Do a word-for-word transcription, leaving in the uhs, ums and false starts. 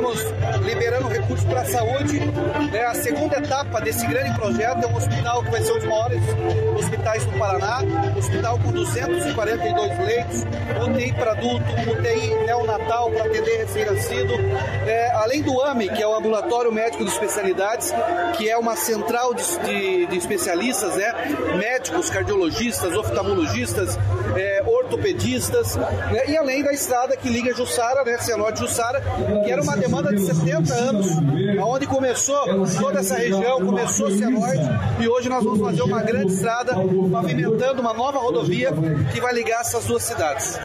estamos liberando recursos para a saúde. É, a segunda etapa desse grande projeto é um hospital que vai ser um dos maiores hospitais do Paraná, um hospital com duzentos e quarenta e dois leitos, U T I para adulto, U T I neonatal para atender recém-nascido, é, além do A M E, que é o Ambulatório Médico de Especialidades, que é uma central de, de, de especialistas, né? Médicos, cardiologistas, oftalmologistas, é, ortopedistas, né? E além da estrada que liga Jussara, né? Cianorte Jussara, que era uma demanda de setenta anos, onde começou toda essa região, começou Cianorte, e hoje nós vamos fazer uma grande estrada, pavimentando uma nova rodovia que vai ligar essas duas cidades.